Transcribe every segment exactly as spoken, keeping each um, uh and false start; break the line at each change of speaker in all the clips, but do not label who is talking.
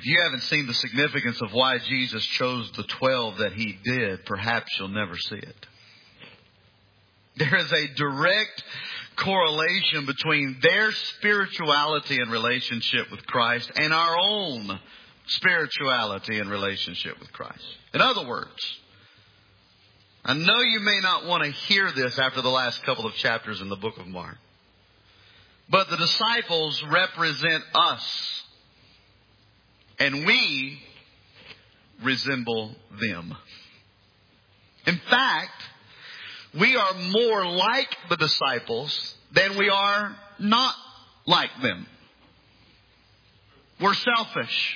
If you haven't seen the significance of why Jesus chose the twelve that He did, perhaps you'll never see it. There is a direct correlation between their spirituality and relationship with Christ and our own spirituality and relationship with Christ. In other words, I know you may not want to hear this after the last couple of chapters in the book of Mark, but the disciples represent us. And we resemble them. In fact, we are more like the disciples than we are not like them. We're selfish.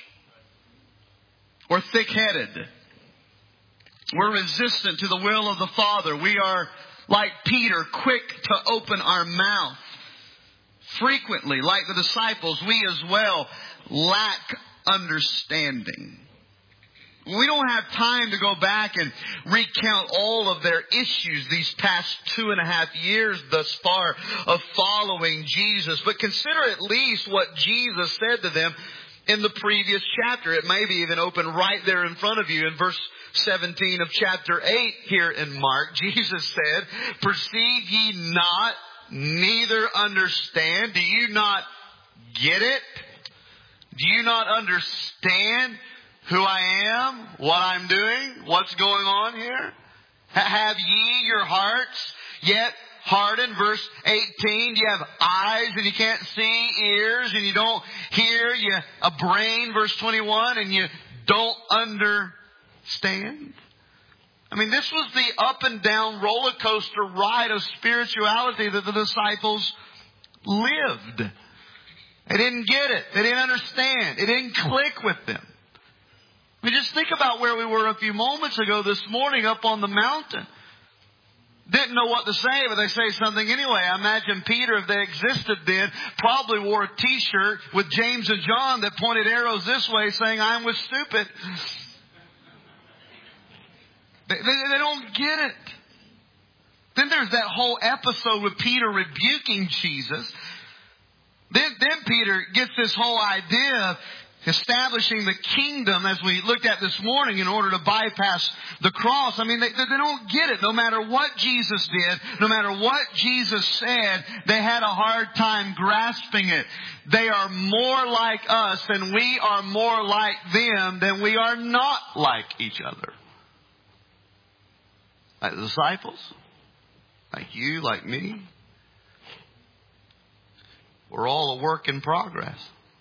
We're thick-headed. We're resistant to the will of the Father. We are, like Peter, quick to open our mouth. Frequently, like the disciples, we as well lack understanding. We don't have time to go back and recount all of their issues these past two and a half years thus far of following Jesus. But consider at least what Jesus said to them in the previous chapter. It may be even open right there in front of you in verse seventeen of chapter eight here in Mark. Jesus said, "Perceive ye not, neither understand." Do you not get it? Do you not understand who I am, what I'm doing, what's going on here? Have ye your hearts yet hardened? Verse eighteen, you have eyes and you can't see, ears and you don't hear, you a brain, verse twenty-one, and you don't understand. I mean, this was the up and down roller coaster ride of spirituality that the disciples lived. They didn't get it. They didn't understand. It didn't click with them. I mean, just think about where we were a few moments ago this morning up on the mountain. Didn't know what to say, but they say something anyway. I imagine Peter, if they existed then, probably wore a t-shirt with James and John that pointed arrows this way saying, "I was stupid." They, they, they don't get it. Then there's that whole episode with Peter rebuking Jesus. Then, then Peter gets this whole idea of establishing the kingdom, as we looked at this morning, in order to bypass the cross. I mean, they, they don't get it. No matter what Jesus did, no matter what Jesus said, they had a hard time grasping it. They are more like us and we are more like them than we are not like each other. Like the disciples, like you, like me. We're all a work in progress.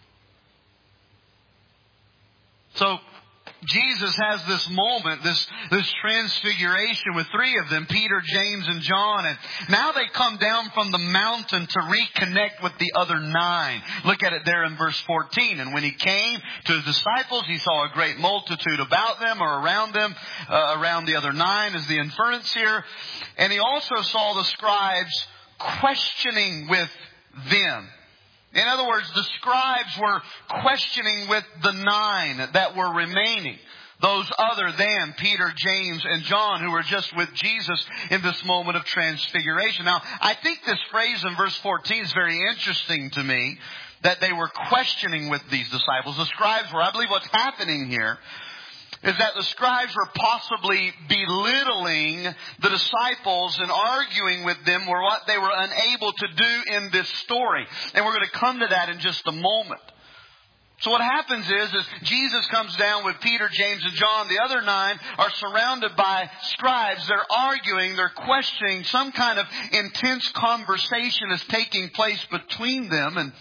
So Jesus has this moment, this, this transfiguration with three of them, Peter, James, and John. And now they come down from the mountain to reconnect with the other nine. Look at it there in verse fourteen. And when he came to his disciples, he saw a great multitude about them or around them, uh, around the other nine is the inference here. And he also saw the scribes questioning with them. In other words, the scribes were questioning with the nine that were remaining. Those other than Peter, James, and John who were just with Jesus in this moment of transfiguration. Now, I think this phrase in verse fourteen is very interesting to me, that they were questioning with these disciples. The scribes were, I believe what's happening here is that the scribes were possibly belittling the disciples and arguing with them were what they were unable to do in this story. And we're going to come to that in just a moment. So what happens is, is Jesus comes down with Peter, James, and John. The other nine are surrounded by scribes. They're arguing, they're questioning. Some kind of intense conversation is taking place between them. And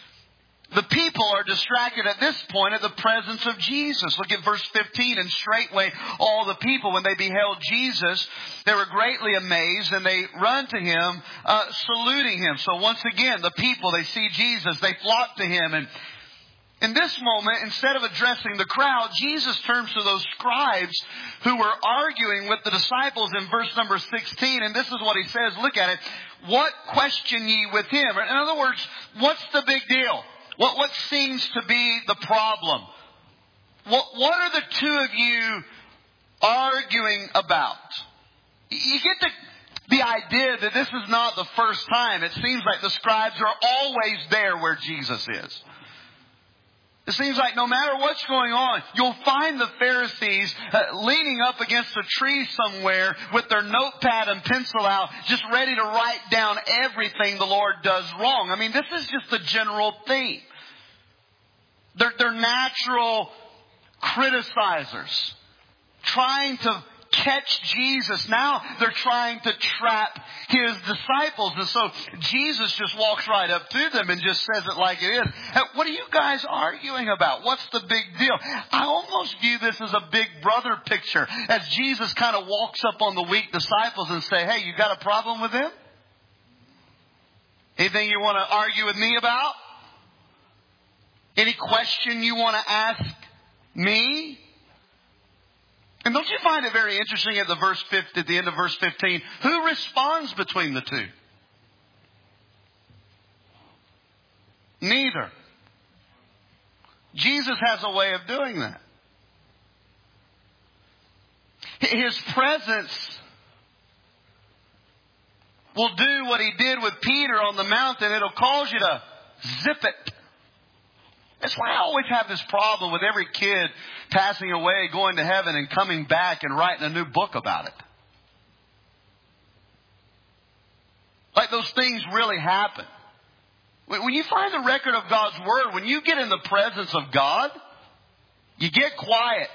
the people are distracted at this point at the presence of Jesus. Look at verse fifteen. And straightway all the people, when they beheld Jesus, they were greatly amazed, and they run to him, uh, saluting him. So once again, the people, they see Jesus, they flock to him. And in this moment, instead of addressing the crowd, Jesus turns to those scribes who were arguing with the disciples in verse number sixteen. And this is what he says. Look at it. What question ye with him? In other words, what's the big deal? What, what seems to be the problem? What, what are the two of you arguing about? You get the, the idea that this is not the first time. It seems like the scribes are always there where Jesus is. It seems like no matter what's going on, you'll find the Pharisees uh, leaning up against a tree somewhere with their notepad and pencil out, just ready to write down everything the Lord does wrong. I mean, this is just the general theme. They're, they're natural criticizers, trying to catch Jesus. Now they're trying to trap His disciples. And so Jesus just walks right up to them and just says it like it is. Hey, what are you guys arguing about? What's the big deal? I almost view this as a big brother picture, as Jesus kind of walks up on the weak disciples and say, hey, you got a problem with them? Anything you want to argue with me about? Any question you want to ask me? And don't you find it very interesting at the verse fifty, at the end of verse fifteen, who responds between the two? Neither. Jesus has a way of doing that. His presence will do what He did with Peter on the mountain. It'll cause you to zip it. That's why I always have this problem with every kid passing away, going to heaven, and coming back and writing a new book about it. Like those things really happen. When you find the record of God's Word, when you get in the presence of God, you get quiet.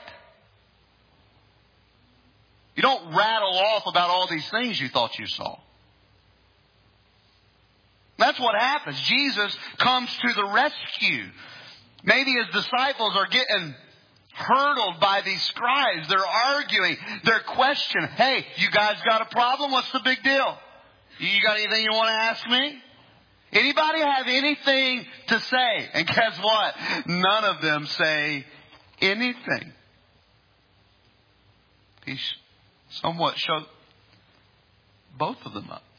You don't rattle off about all these things you thought you saw. That's what happens. Jesus comes to the rescue. Maybe His disciples are getting hurdled by these scribes. They're arguing. They're questioning. Hey, you guys got a problem? What's the big deal? You got anything you want to ask me? Anybody have anything to say? And guess what? None of them say anything. He somewhat showed both of them up.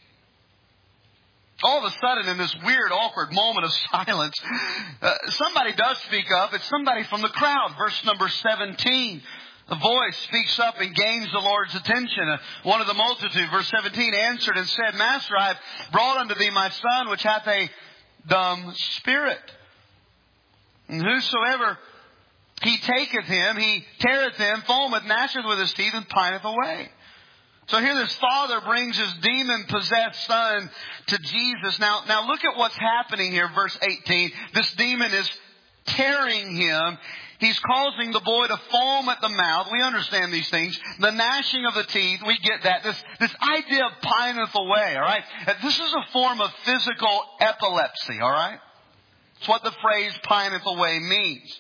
All of a sudden, in this weird, awkward moment of silence, uh, somebody does speak up. It's somebody from the crowd. Verse number seventeen. The voice speaks up and gains the Lord's attention. Uh, one of the multitude, verse seventeen, answered and said, Master, I have brought unto thee my son, which hath a dumb spirit. And whosoever he taketh him, he teareth him, foameth, gnasheth with his teeth, and pineth away. So here this father brings his demon-possessed son to Jesus. Now, now look at what's happening here, verse eighteen. This demon is tearing him. He's causing the boy to foam at the mouth. We understand these things. The gnashing of the teeth, we get that. This, this idea of pineth away, all right? This is a form of physical epilepsy, all right? It's what the phrase pineth away means.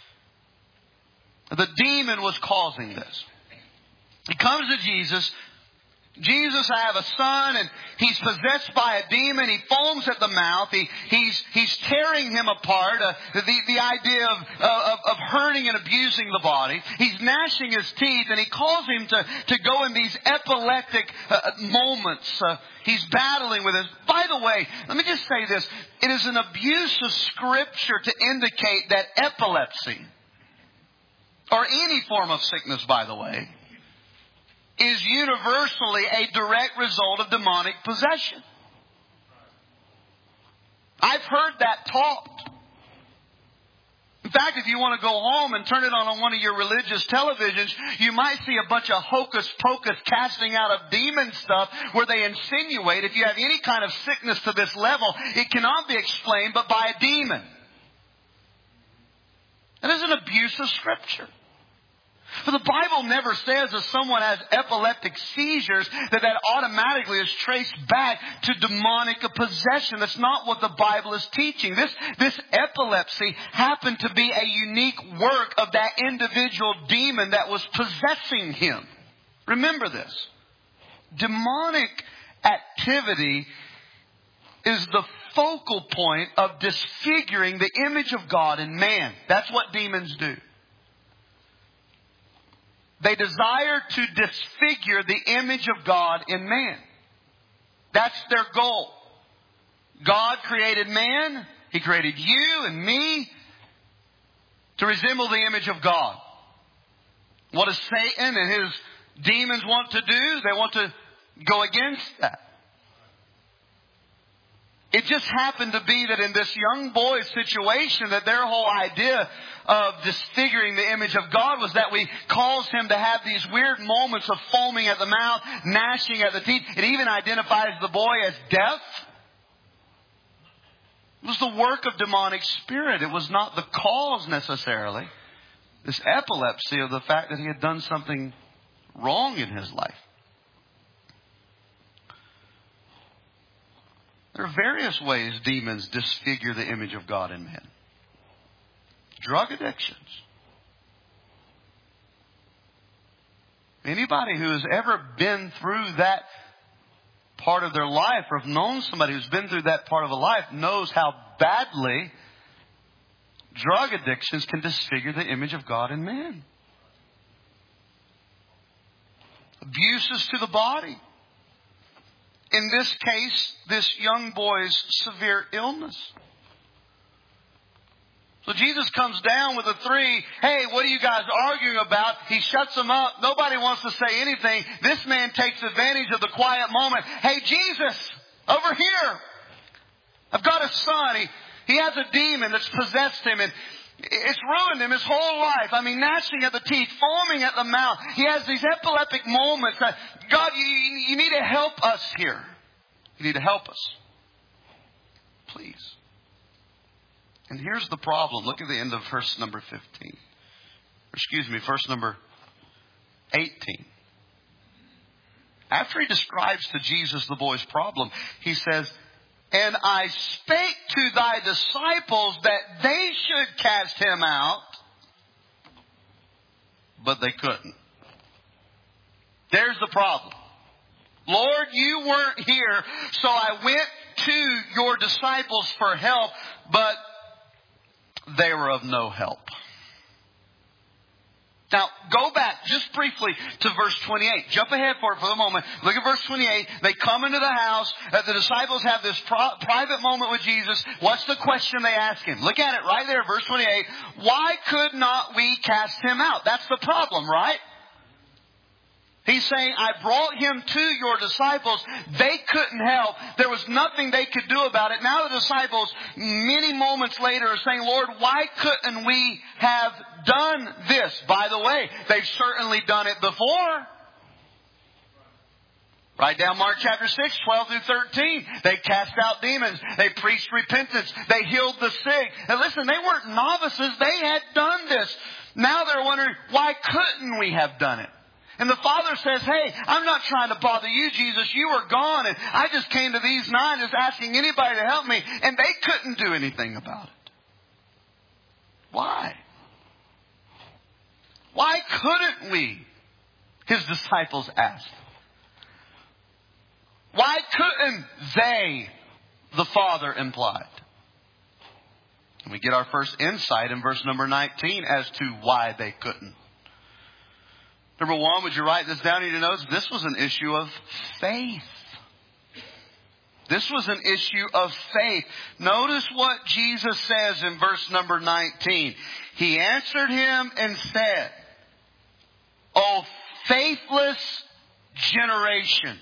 The demon was causing this. He comes to Jesus. Jesus, I have a son, and he's possessed by a demon. He foams at the mouth. He, he's, he's tearing him apart. Uh, the, the idea of, uh, of, of hurting and abusing the body. He's gnashing his teeth, and he calls him to, to go in these epileptic uh, moments. Uh, he's battling with it. By the way, let me just say this. It is an abuse of Scripture to indicate that epilepsy, or any form of sickness, by the way, is universally a direct result of demonic possession. I've heard that taught. In fact, if you want to go home and turn it on on one of your religious televisions, you might see a bunch of hocus-pocus casting out of demon stuff where they insinuate if you have any kind of sickness to this level, it cannot be explained but by a demon. That is an abuse of Scripture. For the Bible never says if someone has epileptic seizures that that automatically is traced back to demonic possession. That's not what the Bible is teaching. This, this epilepsy happened to be a unique work of that individual demon that was possessing him. Remember this. Demonic activity is the focal point of disfiguring the image of God in man. That's what demons do. They desire to disfigure the image of God in man. That's their goal. God created man. He created you and me to resemble the image of God. What does Satan and his demons want to do? They want to go against that. It just happened to be that in this young boy's situation, that their whole idea of disfiguring the image of God was that we cause him to have these weird moments of foaming at the mouth, gnashing at the teeth. It even identifies the boy as deaf. It was the work of demonic spirit. It was not the cause necessarily, this epilepsy, of the fact that he had done something wrong in his life. There are various ways demons disfigure the image of God in men. Drug addictions. Anybody who has ever been through that part of their life, or have known somebody who's been through that part of a life, knows how badly drug addictions can disfigure the image of God in man. Abuses to the body. In this case, this young boy's severe illness. So Jesus comes down with the three. Hey, what are you guys arguing about? He shuts them up. Nobody wants to say anything. This man takes advantage of the quiet moment. Hey, Jesus, over here. I've got a son. He, he has a demon that's possessed him, and it's ruined him his whole life. I mean, gnashing at the teeth, foaming at the mouth. He has these epileptic moments. That, God, you, you need to help us here. You need to help us. Please. And here's the problem. Look at the end of verse number fifteen. Or excuse me, verse number eighteen. After he describes to Jesus the boy's problem, he says, and I spake to thy disciples that they should cast him out, but they couldn't. There's the problem. Lord, you weren't here, so I went to your disciples for help, but they were of no help. Now, go back just briefly to verse twenty-eight. Jump ahead for it for the moment. Look at verse twenty-eight. They come into the house. Uh, the disciples have this pro- private moment with Jesus. What's the question they ask him? Look at it right there, verse twenty-eight. Why could not we cast him out? That's the problem, right? He's saying, I brought him to your disciples. They couldn't help. There was nothing they could do about it. Now the disciples, many moments later, are saying, Lord, why couldn't we have done this? By the way, they've certainly done it before. Write down Mark chapter six, twelve through thirteen. They cast out demons. They preached repentance. They healed the sick. And listen, they weren't novices. They had done this. Now they're wondering, why couldn't we have done it? And the Father says, hey, I'm not trying to bother you, Jesus. You were gone, and I just came to these nine just asking anybody to help me, and they couldn't do anything about it. Why? Why couldn't we? His disciples asked. Why couldn't they? The Father implied. And we get our first insight in verse number nineteen as to why they couldn't. Number one, would you write this down in your notes? This was an issue of faith. This was an issue of faith. Notice what Jesus says in verse number nineteen. He answered him and said, O faithless generation.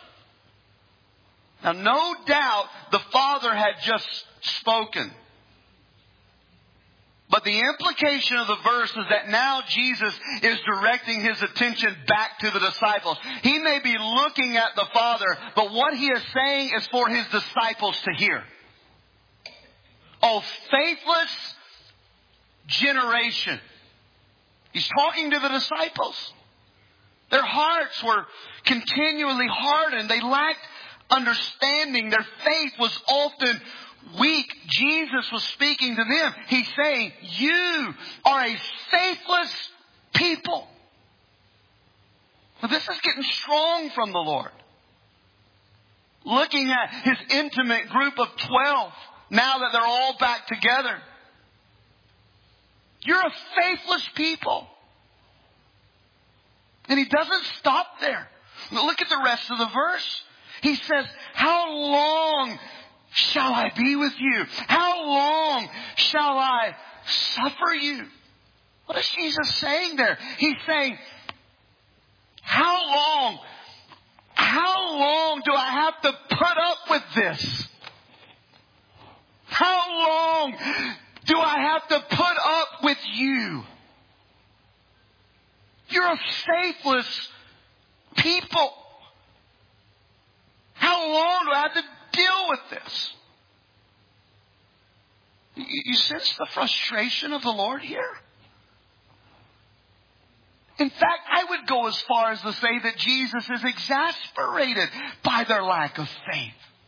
Now, no doubt the Father had just spoken. But the implication of the verse is that now Jesus is directing his attention back to the disciples. He may be looking at the Father, but what he is saying is for his disciples to hear. Oh, faithless generation. He's talking to the disciples. Their hearts were continually hardened. They lacked understanding. Their faith was often weak. Jesus was speaking to them. He's saying, you are a faithless people. Now, this is getting strong from the Lord. Looking at his intimate group of twelve, now that they're all back together. You're a faithless people. And he doesn't stop there. Look at the rest of the verse. He says, how long shall I be with you? How long shall I suffer you? What is Jesus saying there? He's saying, how long, how long do I have to put up with this? How long do I have to put up with you? You're a faithless people. How long do I have to deal with this? You, you sense the frustration of the Lord here? In fact, I would go as far as to say that Jesus is exasperated by their lack of faith.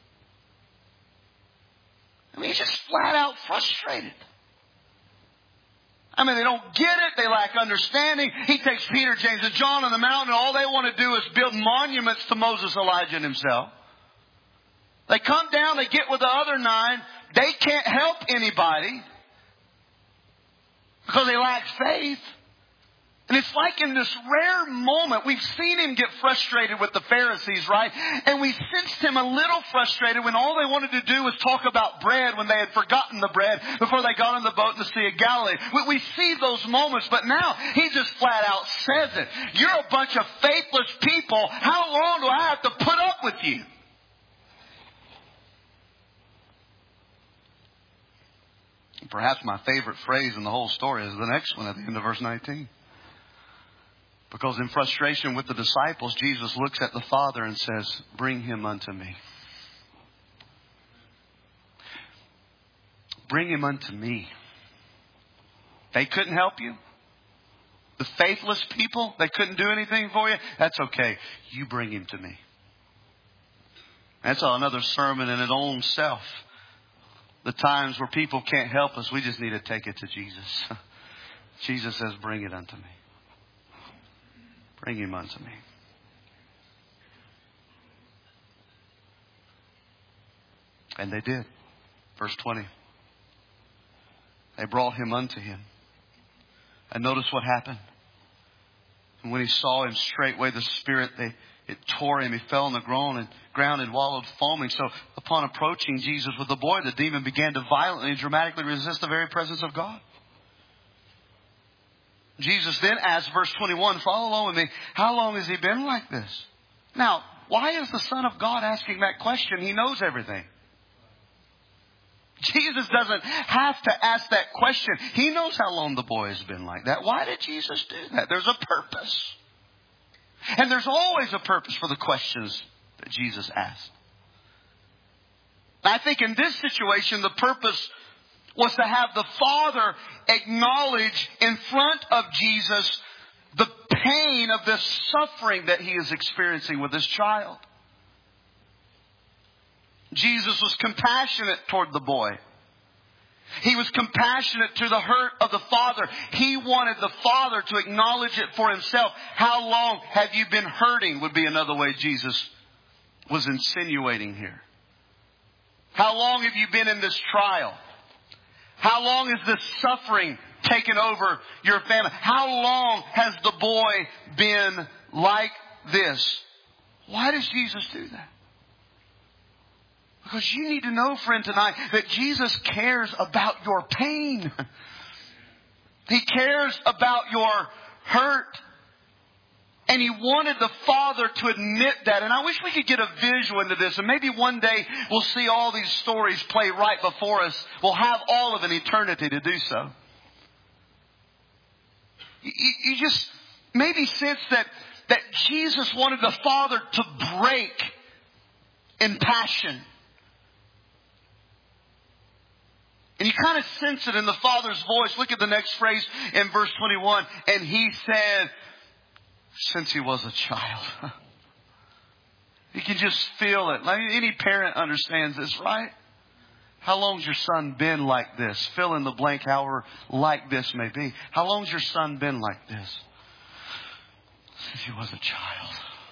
I mean, he's just flat out frustrated. I mean, they don't get it. They lack understanding. He takes Peter, James, and John on the mountain, and all they want to do is build monuments to Moses, Elijah, and himself. They come down, they get with the other nine. They can't help anybody because they lack faith. And it's like in this rare moment, we've seen him get frustrated with the Pharisees, right? And we sensed him a little frustrated when all they wanted to do was talk about bread when they had forgotten the bread before they got on the boat in the Sea of Galilee. We, we see those moments, but now he just flat out says it. You're a bunch of faithless people. How long do I have to put up with you? Perhaps my favorite phrase in the whole story is the next one at the end of verse nineteen. Because in frustration with the disciples, Jesus looks at the Father and says, bring him unto me. Bring him unto me. They couldn't help you. The faithless people, they couldn't do anything for you. That's okay. You bring him to me. That's another sermon in its own self. The times where people can't help us, we just need to take it to Jesus. Jesus says, bring it unto me. Bring him unto me. And they did. Verse twenty. They brought him unto him. And notice what happened. And when he saw him, straightway the Spirit, they, it tore him. He fell on the ground and, ground and wallowed foaming. So upon approaching Jesus with the boy, the demon began to violently and dramatically resist the very presence of God. Jesus then asked, verse twenty-one, follow along with me, how long has he been like this? Now, why is the Son of God asking that question? He knows everything. Jesus doesn't have to ask that question. He knows how long the boy has been like that. Why did Jesus do that? There's a purpose. And there's always a purpose for the questions that Jesus asked. I think in this situation, the purpose was to have the Father acknowledge in front of Jesus the pain of this suffering that he is experiencing with his child. Jesus was compassionate toward the boy. He was compassionate to the hurt of the Father. He wanted the Father to acknowledge it for himself. How long have you been hurting would be another way Jesus was insinuating here. How long have you been in this trial? How long has this suffering taken over your family? How long has the boy been like this? Why does Jesus do that? Because you need to know, friend, tonight that Jesus cares about your pain. He cares about your hurt. And he wanted the Father to admit that. And I wish we could get a visual into this. And maybe one day we'll see all these stories play right before us. We'll have all of an eternity to do so. You, you just maybe sense that, that Jesus wanted the Father to break in passion. And you kind of sense it in the Father's voice. Look at the next phrase in verse twenty-one. And he said, since he was a child. You can just feel it. Like any parent understands this, right? How long's your son been like this? Fill in the blank, however like this may be. How long's your son been like this? Since he was a child.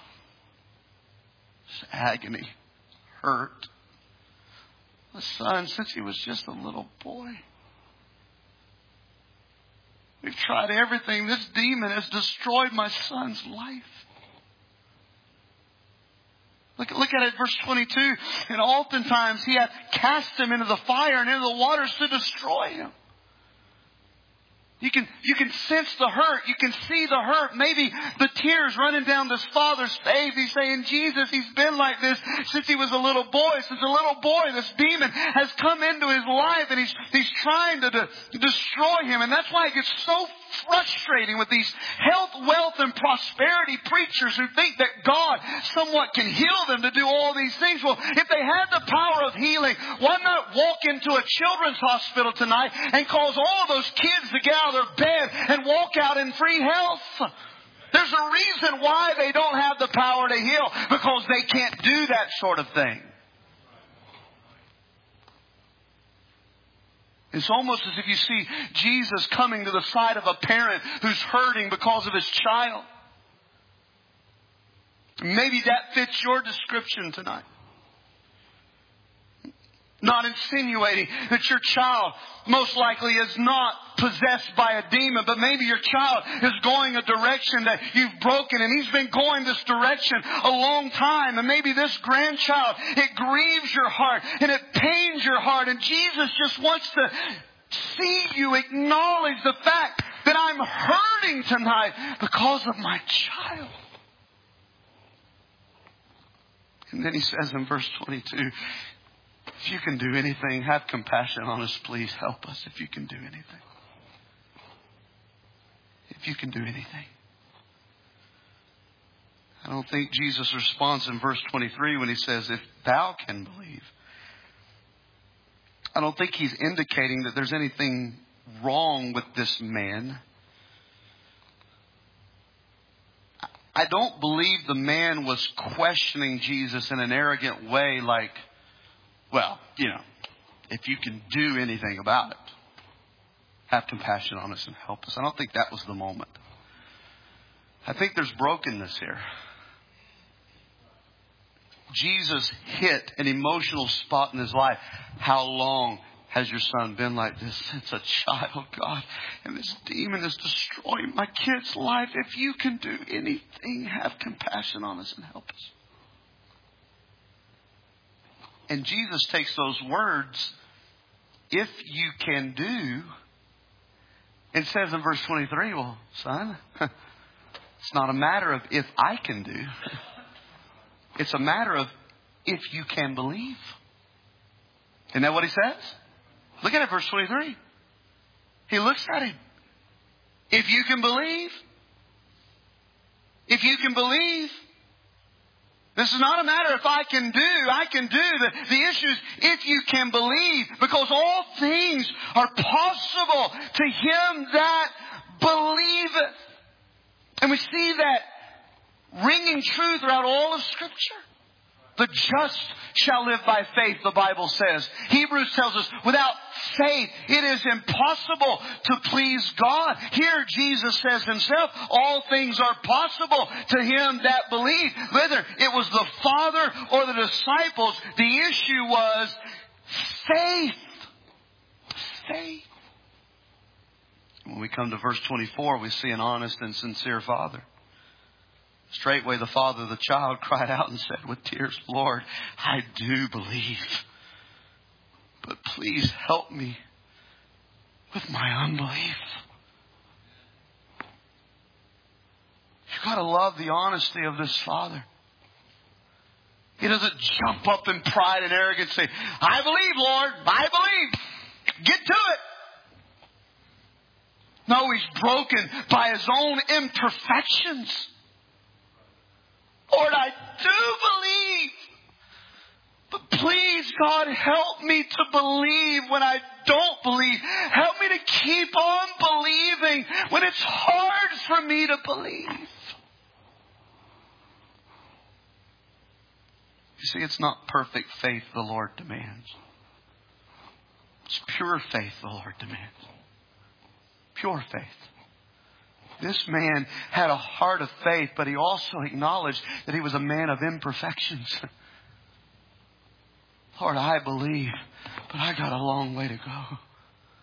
It's agony, hurt. The son, since he was just a little boy. We've tried everything. This demon has destroyed my son's life. Look, look at it, verse twenty-two. And oftentimes he hath cast him into the fire and into the waters to destroy him. You can, you can sense the hurt. You can see the hurt. Maybe the tears running down this father's face. He's saying, Jesus, he's been like this since he was a little boy. Since a little boy, this demon has come into his life and he's, he's trying to, to destroy him. And that's why it gets so frustrating with these health, wealth, and prosperity preachers who think that God somewhat can heal them to do all these things. Well, if they had the power of healing, why not walk into a children's hospital tonight and cause all those kids to get out of their bed and walk out in free health? There's a reason why they don't have the power to heal, because they can't do that sort of thing. It's almost as if you see Jesus coming to the side of a parent who's hurting because of his child. Maybe that fits your description tonight. Not insinuating that your child most likely is not possessed by a demon, but maybe your child is going a direction that you've broken, and he's been going this direction a long time. And maybe this grandchild, it grieves your heart and it pains your heart. And Jesus just wants to see you acknowledge the fact that I'm hurting tonight because of my child. And then he says in verse twenty-two, if you can do anything, have compassion on us, please help us. If you can do anything. If you can do anything. I don't think Jesus' response in verse twenty-three when he says, if thou can believe, I don't think he's indicating that there's anything wrong with this man. I don't believe the man was questioning Jesus in an arrogant way like, well, you know, if you can do anything about it, have compassion on us and help us. I don't think that was the moment. I think there's brokenness here. Jesus hit an emotional spot in his life. How long has your son been like this? Since a child, God. And this demon is destroying my kid's life. If you can do anything, have compassion on us and help us. And Jesus takes those words, if you can do, and says in verse twenty-three, well, son, it's not a matter of if I can do. It's a matter of if you can believe. Isn't that what he says? Look at it, verse twenty-three. He looks at him. If you can believe. If you can believe. This is not a matter if I can do, I can do. The, the issue is if you can believe, because all things are possible to him that believeth. And we see that ringing true throughout all of Scripture. The just shall live by faith, the Bible says. Hebrews tells us, without faith, it is impossible to please God. Here, Jesus says himself, all things are possible to him that believe. Whether it was the Father or the disciples, the issue was faith. Faith. When we come to verse twenty-four, we see an honest and sincere father. Straightway the father of the child cried out and said with tears, Lord, I do believe, but please help me with my unbelief. You've got to love the honesty of this father. He doesn't jump up in pride and arrogance and say, I believe, Lord, I believe. Get to it. No, he's broken by his own imperfections. Lord, I do believe. But please, God, help me to believe when I don't believe. Help me to keep on believing when it's hard for me to believe. You see, it's not perfect faith the Lord demands. It's pure faith the Lord demands. Pure faith. This man had a heart of faith, but he also acknowledged that he was a man of imperfections. Lord, I believe, but I got a long way to go.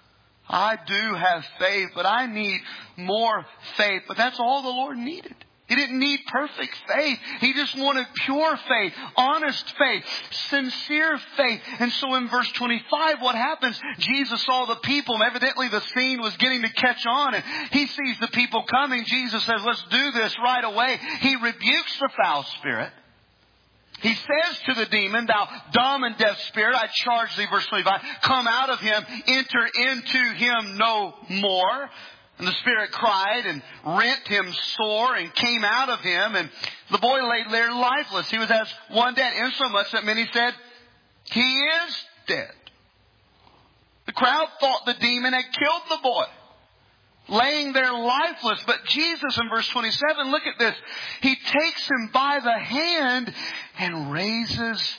I do have faith, but I need more faith. But that's all the Lord needed. He didn't need perfect faith. He just wanted pure faith, honest faith, sincere faith. And so in verse twenty-five, what happens? Jesus saw the people, and evidently the scene was getting to catch on. And he sees the people coming. Jesus says, let's do this right away. He rebukes the foul spirit. He says to the demon, thou dumb and deaf spirit, I charge thee, verse twenty-five, come out of him, enter into him no more. And the spirit cried and rent him sore and came out of him. And the boy lay there lifeless. He was as one dead, insomuch that many said, he is dead. The crowd thought the demon had killed the boy, laying there lifeless. But Jesus, in verse twenty-seven, look at this. He takes him by the hand and raises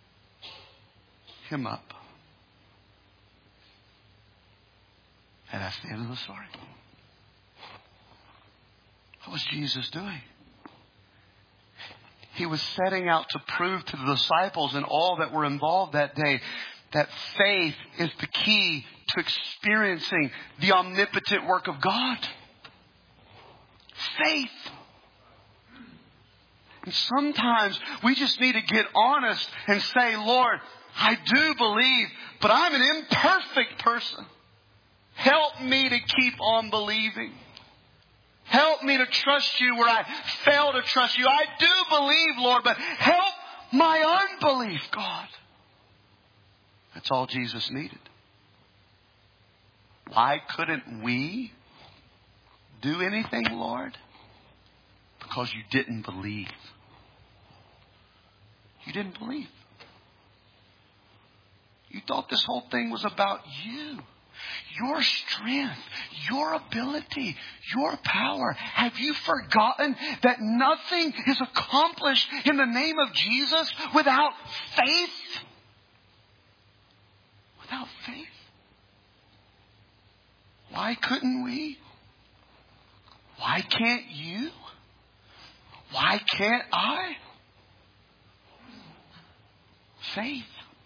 him up. And that's the end of the story. What was Jesus doing? He was setting out to prove to the disciples and all that were involved that day that faith is the key to experiencing the omnipotent work of God. Faith. And sometimes we just need to get honest and say, Lord, I do believe, but I'm an imperfect person. Help me to keep on believing. Help me to trust you where I fail to trust you. I do believe, Lord, but help my unbelief, God. That's all Jesus needed. Why couldn't we do anything, Lord? Because you didn't believe. You didn't believe. You thought this whole thing was about you. Your strength, your ability, your power. Have you forgotten that nothing is accomplished in the name of Jesus without faith? Without faith. Why couldn't we? Why can't you? Why can't I? Faith.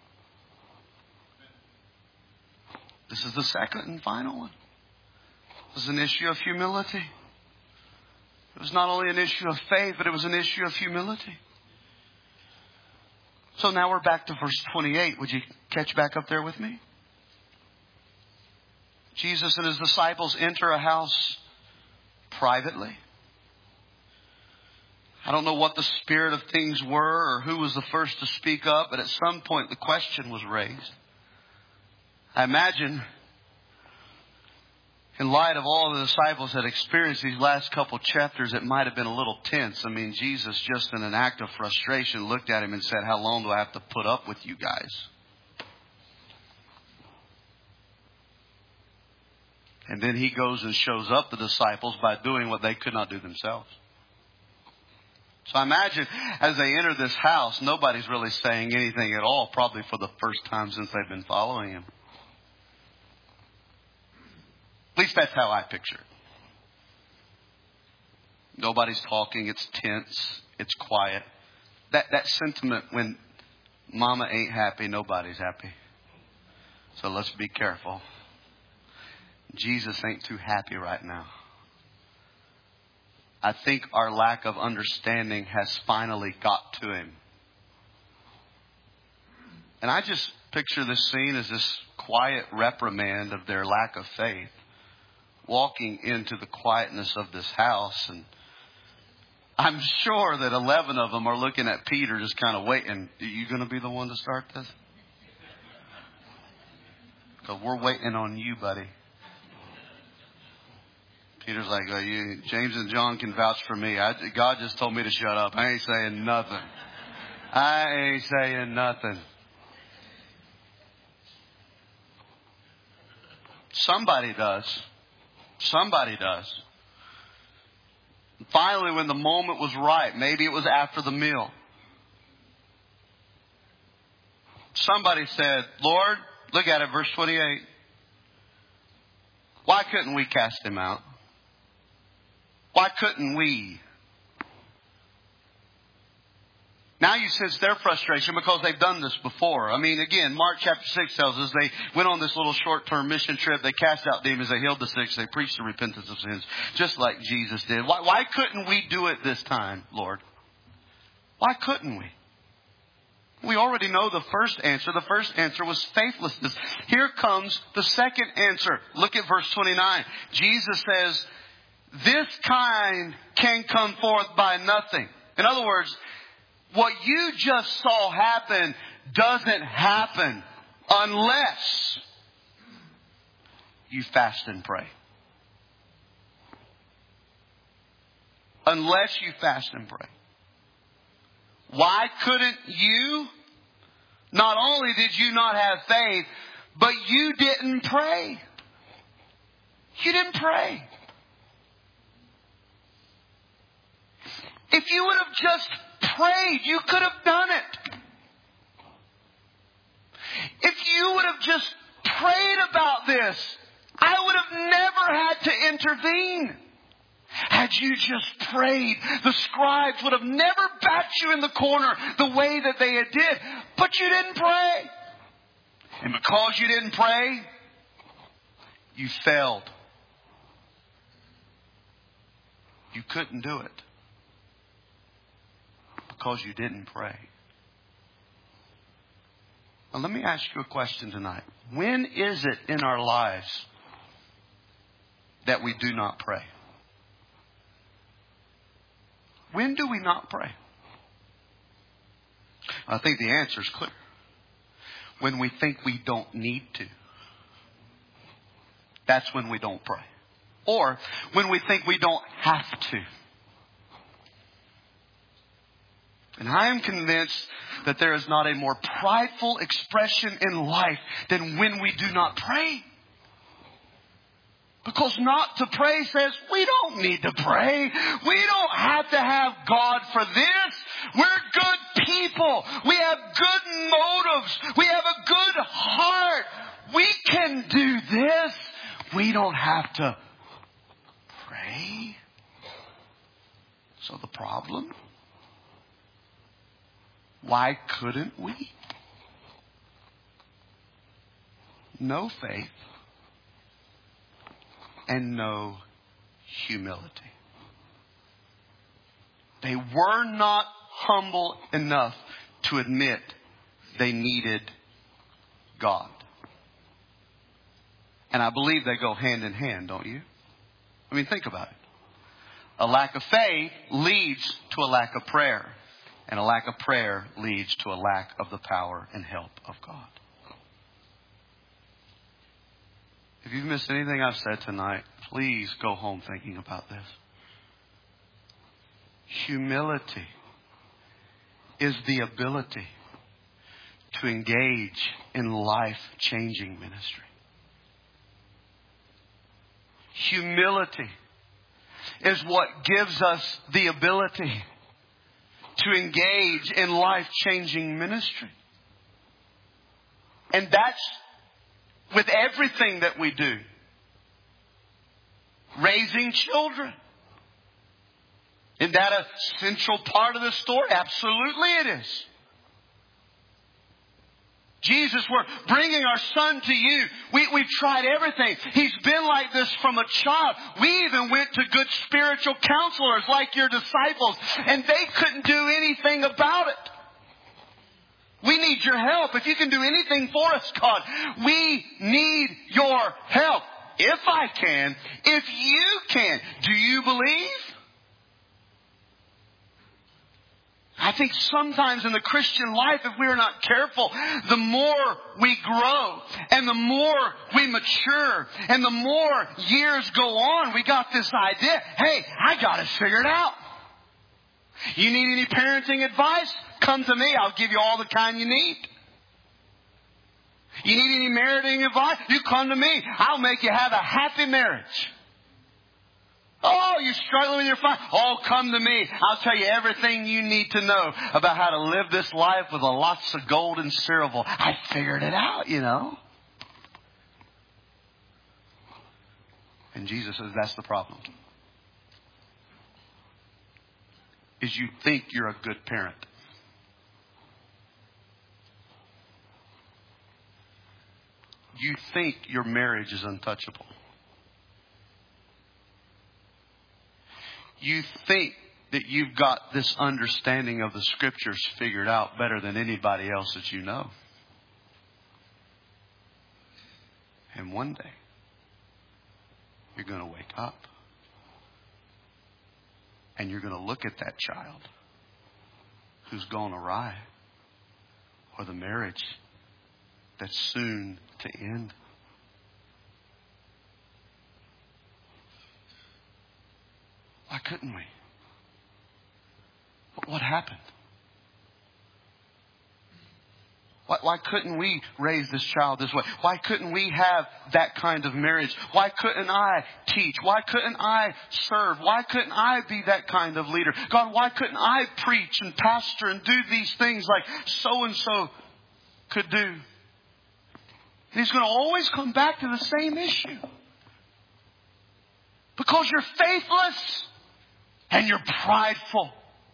This is the second and final one. This is an issue of humility. It was not only an issue of faith, but it was an issue of humility. So now we're back to verse twenty-eight. Would you catch back up there with me? Jesus and his disciples enter a house privately. I don't know what the spirit of things were or who was the first to speak up, but at some point the question was raised. I imagine, in light of all the disciples had experienced these last couple chapters, it might have been a little tense. I mean, Jesus, just in an act of frustration, looked at him and said, how long do I have to put up with you guys? And then he goes and shows up the disciples by doing what they could not do themselves. So I imagine as they enter this house, nobody's really saying anything at all, probably for the first time since they've been following him. At least that's how I picture it. Nobody's talking. It's tense. It's quiet. That that sentiment when mama ain't happy, nobody's happy. So let's be careful. Jesus ain't too happy right now. I think our lack of understanding has finally got to him. And I just picture this scene as this quiet reprimand of their lack of faith, walking into the quietness of this house. And I'm sure that eleven of them are looking at Peter just kind of waiting. Are you going to be the one to start this? Because we're waiting on you, buddy. Peter's like, oh, you, James and John can vouch for me. I, God just told me to shut up. I ain't saying nothing. I ain't saying nothing. Somebody does. Somebody does. Finally, when the moment was right, maybe it was after the meal, somebody said, Lord, look at it, verse twenty-eight. Why couldn't we cast him out? Why couldn't we? Now you sense their frustration because they've done this before. I mean, again, Mark chapter six tells us they went on this little short-term mission trip. They cast out demons. They healed the sick. They preached the repentance of sins, just like Jesus did. Why, why couldn't we do it this time, Lord? Why couldn't we? We already know the first answer. The first answer was faithlessness. Here comes the second answer. Look at verse twenty-nine. Jesus says, this kind can come forth by nothing. In other words, what you just saw happen doesn't happen unless you fast and pray. Unless you fast and pray. Why couldn't you? Not only did you not have faith, but you didn't pray. You didn't pray. If you would have just prayed, you could have done it. If you would have just prayed about this, I would have never had to intervene. Had you just prayed, the scribes would have never backed you in the corner the way that they had did. But you didn't pray. And because you didn't pray, you failed. You couldn't do it. Because you didn't pray. Now let me ask you a question tonight. When is it in our lives that we do not pray? When do we not pray? I think the answer is clear. When we think we don't need to. That's when we don't pray. Or when we think we don't have to. And I am convinced that there is not a more prideful expression in life than when we do not pray. Because not to pray says we don't need to pray. We don't have to have God for this. We're good people. We have good motives. We have a good heart. We can do this. We don't have to pray. So the problem? Why couldn't we? No faith. And no humility. They were not humble enough to admit they needed God. And I believe they go hand in hand, don't you? I mean, think about it. A lack of faith leads to a lack of prayer. And a lack of prayer leads to a lack of the power and help of God. If you've missed anything I've said tonight, please go home thinking about this. Humility is the ability to engage in life-changing ministry. Humility is what gives us the ability to engage in life-changing ministry. And that's with everything that we do. Raising children. Isn't that a central part of the story? Absolutely it is. Jesus, we're bringing our son to you. We, we've tried everything. He's been like this from a child. We even went to good spiritual counselors like your disciples, and they couldn't do anything about it. We need your help. If you can do anything for us, God, we need your help. If I can, if you can, do you believe? I think sometimes in the Christian life, if we are not careful, the more we grow and the more we mature and the more years go on, we got this idea, hey, I got it figured out. You need any parenting advice? Come to me. I'll give you all the kind you need. You need any marrying advice? You come to me. I'll make you have a happy marriage. Oh, you're struggling with your fun? Oh, come to me. I'll tell you everything you need to know about how to live this life with a lots of gold and silver. I figured it out, you know. And Jesus says that's the problem. Is you think you're a good parent. you think your marriage is untouchable. You think that you've got this understanding of the Scriptures figured out better than anybody else that you know. And one day, you're going to wake up. And you're going to look at that child who's gone awry. Or the marriage that's soon to end. Why couldn't we? What happened? Why, why couldn't we raise this child this way? Why couldn't we have that kind of marriage? Why couldn't I teach? Why couldn't I serve? Why couldn't I be that kind of leader? God, why couldn't I preach and pastor and do these things like so-and-so could do? And he's going to always come back to the same issue. Because you're faithless and you're prideful.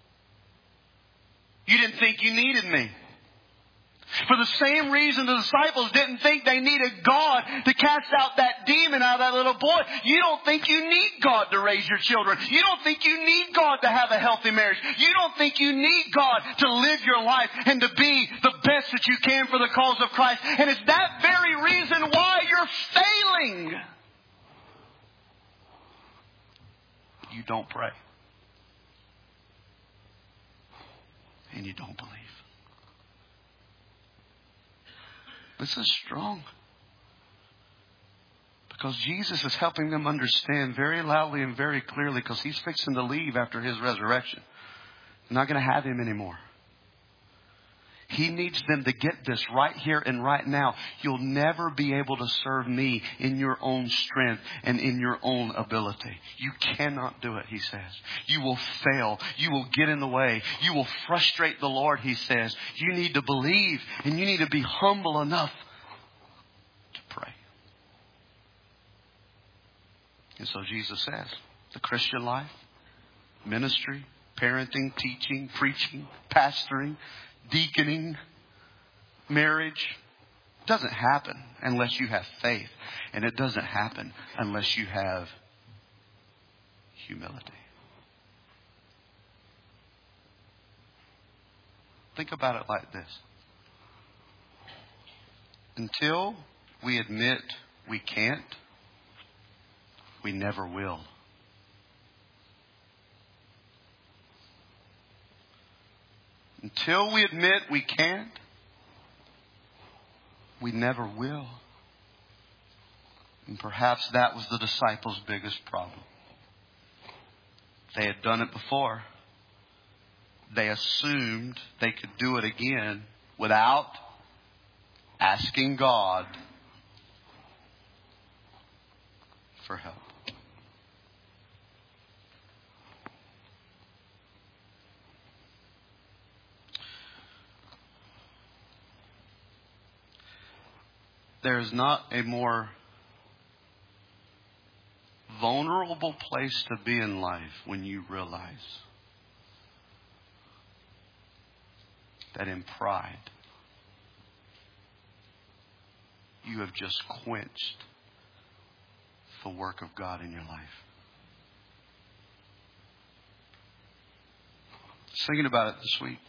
You didn't think you needed me. For the same reason the disciples didn't think they needed God to cast out that demon out of that little boy. You don't think you need God to raise your children. You don't think you need God to have a healthy marriage. You don't think you need God to live your life and to be the best that you can for the cause of Christ. And it's that very reason why you're failing. You don't pray. And you don't believe. This is strong. Because Jesus is helping them understand very loudly and very clearly, because He's fixing to leave after His resurrection. They're not going to have Him anymore. He needs them to get this right here and right now. You'll never be able to serve me in your own strength and in your own ability. You cannot do it, He says. You will fail. You will get in the way. You will frustrate the Lord, He says. You need to believe and you need to be humble enough to pray. And so Jesus says, the Christian life, ministry, parenting, teaching, preaching, pastoring, deaconing, marriage, doesn't happen unless you have faith. And it doesn't happen unless you have humility. Think about it like this. Until we admit we can't, we never will. Until we admit we can't, we never will. And perhaps that was the disciples' biggest problem. They had done it before. They assumed they could do it again without asking God for help. There is not a more vulnerable place to be in life when you realize that in pride you have just quenched the work of God in your life. Just thinking about it this week.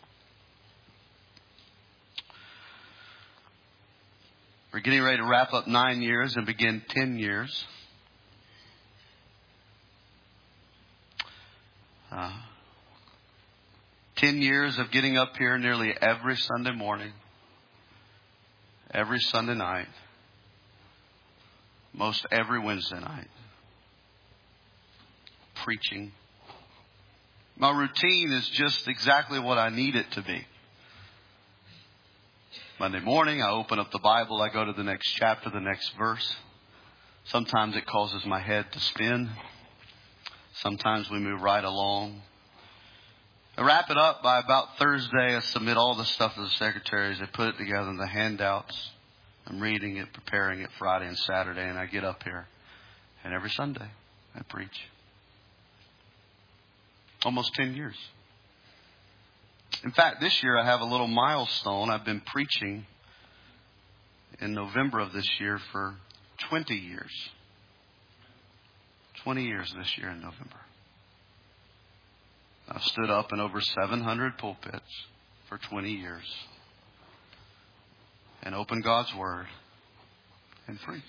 We're getting ready to wrap up nine years and begin ten years. Uh, ten years of getting up here nearly every Sunday morning, every Sunday night, most every Wednesday night, preaching. My routine is just exactly what I need it to be. Monday morning, I open up the Bible. I go to the next chapter, the next verse. Sometimes it causes my head to spin. Sometimes we move right along. I wrap it up by about Thursday. I submit all the stuff to the secretaries. They put it together in the handouts. I'm reading it, preparing it Friday and Saturday, and I get up here. And every Sunday, I preach. Almost ten years. In fact, this year I have a little milestone. I've been preaching in November of this year for twenty years. twenty years this year in November. I've stood up in over seven hundred pulpits for twenty years and opened God's Word and preached.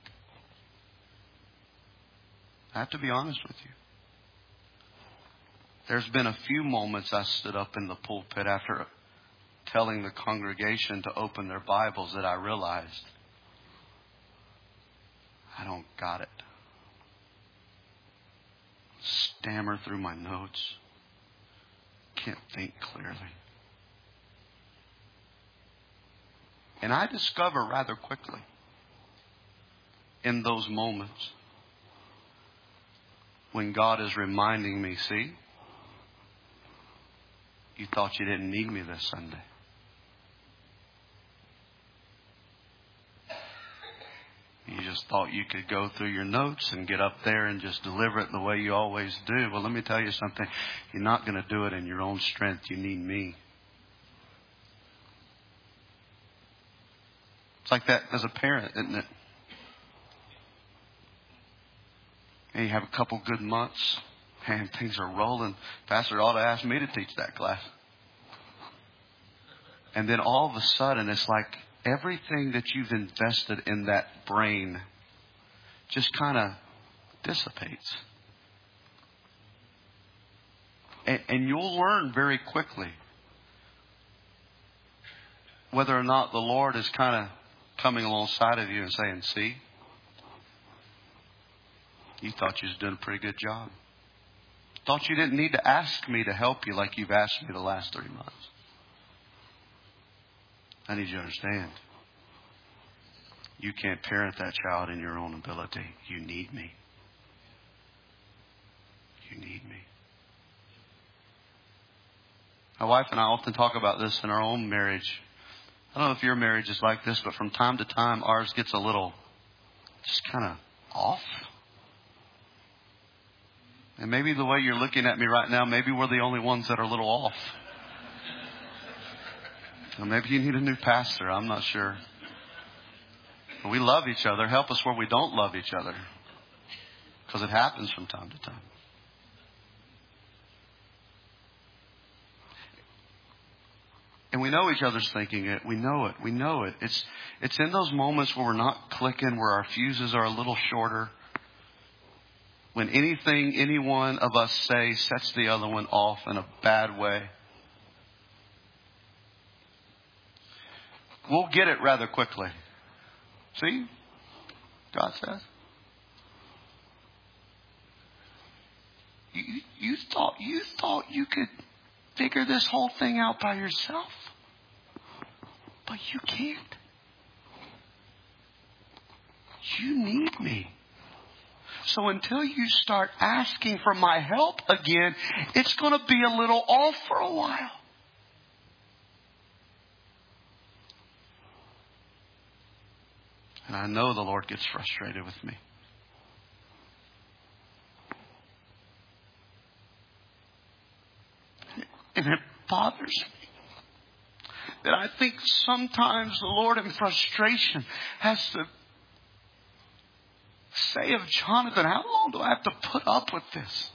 I have to be honest with you. There's been a few moments I stood up in the pulpit after telling the congregation to open their Bibles that I realized I don't got it. Stammer through my notes. Can't think clearly. And I discover rather quickly in those moments when God is reminding me, see, you thought you didn't need me this Sunday. You just thought you could go through your notes and get up there and just deliver it the way you always do. Well, let me tell you something. You're not going to do it in your own strength. You need me. It's like that as a parent, isn't it? And you have a couple good months. Man, things are rolling. Pastor ought to ask me to teach that class. And then all of a sudden, it's like everything that you've invested in that brain just kind of dissipates. And, and you'll learn very quickly whether or not the Lord is kind of coming alongside of you and saying, see, you thought you was doing a pretty good job. Thought you didn't need to ask me to help you like you've asked me the last three months. I need you to understand. You can't parent that child in your own ability. You need me. You need me. My wife and I often talk about this in our own marriage. I don't know if your marriage is like this, but from time to time ours gets a little just kind of off. And maybe the way you're looking at me right now, maybe we're the only ones that are a little off. Or maybe you need a new pastor. I'm not sure. But we love each other. Help us where we don't love each other. Because it happens from time to time. And we know each other's thinking it. We know it. We know it. It's, it's in those moments where we're not clicking, where our fuses are a little shorter. When anything any one of us say sets the other one off in a bad way. We'll get it rather quickly. See? God says. You, you thought you thought you could figure this whole thing out by yourself. But you can't. You need me. So until you start asking for my help again, it's going to be a little off for a while. And I know the Lord gets frustrated with me. And it bothers me that I think sometimes the Lord in frustration has to say of Jonathan, how long do I have to put up with this?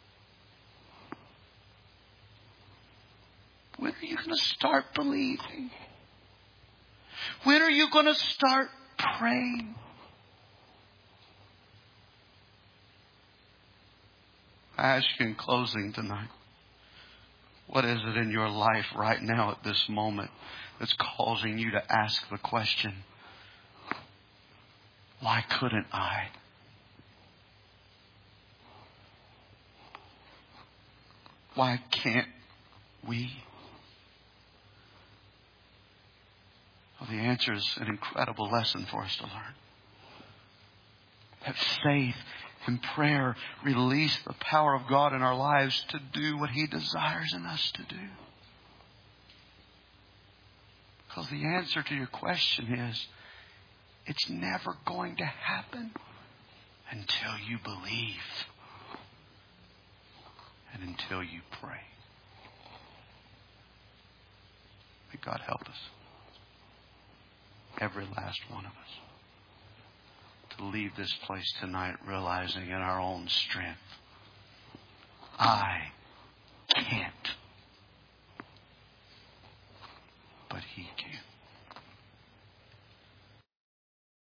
When are you going to start believing? When are you going to start praying? I ask you in closing tonight, what is it in your life right now at this moment that's causing you to ask the question, why couldn't I? Why can't we? Well, the answer is an incredible lesson for us to learn. That faith and prayer release the power of God in our lives to do what He desires in us to do. Because the answer to your question is, it's never going to happen until you believe and until you pray. May God help us. every last one of us to leave this place tonight realizing in our own strength, I can't